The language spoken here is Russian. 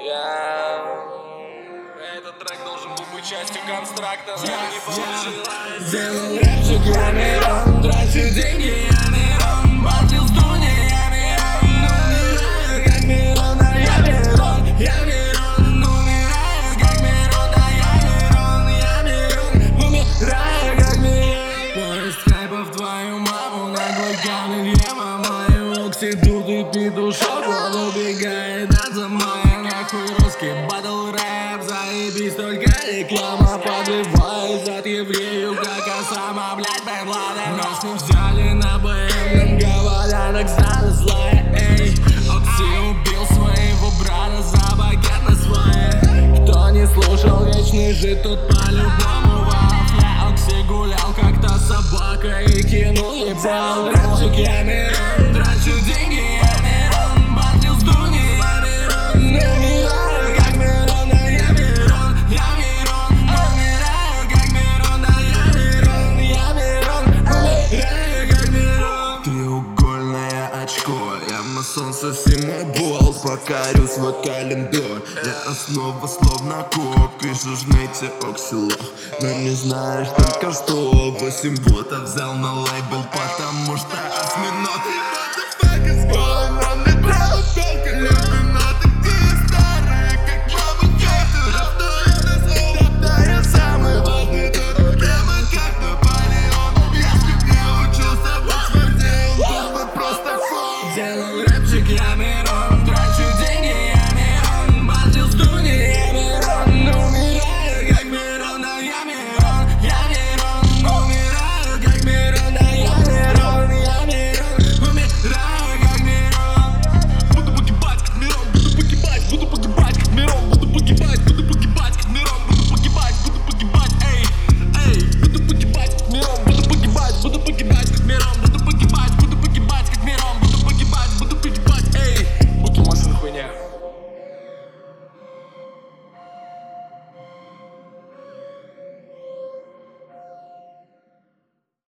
Этот трек должен был быть частью констракта, но не получилось. Делал рэпчик, я Мирон, трачу деньги, я Мирон, батл с Дуни, я Мирон, умираю как Мирон, а я Мирон, умираю как Мирон, а я Мирон, умираю как Мирон. Поезд хайпов твою маму, наглый камень, ема мою оксидут и петушок, он убегает от замая, нахуй русский батл рэп, заебись только реклама, подливаюсь от евреев, как Осама, блядь, Бен Ладен. Нас не взяли на БМ, нам говорят, Оксана злая, эй. Окси убил своего брата за багет на свое. Кто не слушал вечный жид, тут по-любому вафля. Окси гулял как-то с собакой и кинул ебал. Рэпчик, я Мирон, трачу деньги, я Мирон, батл с Дуни, я Мирон, умираю как Мирон, а я Мирон, умираю как Мирон, а я Мирон, умираю как Мирон. Треугольное очко, я масон совсем обол, покорюсь вокалендор. Я основа словно кок, вижу жмете оксилох, но не знаешь только что. 8 ботов взял на лейбл, потому что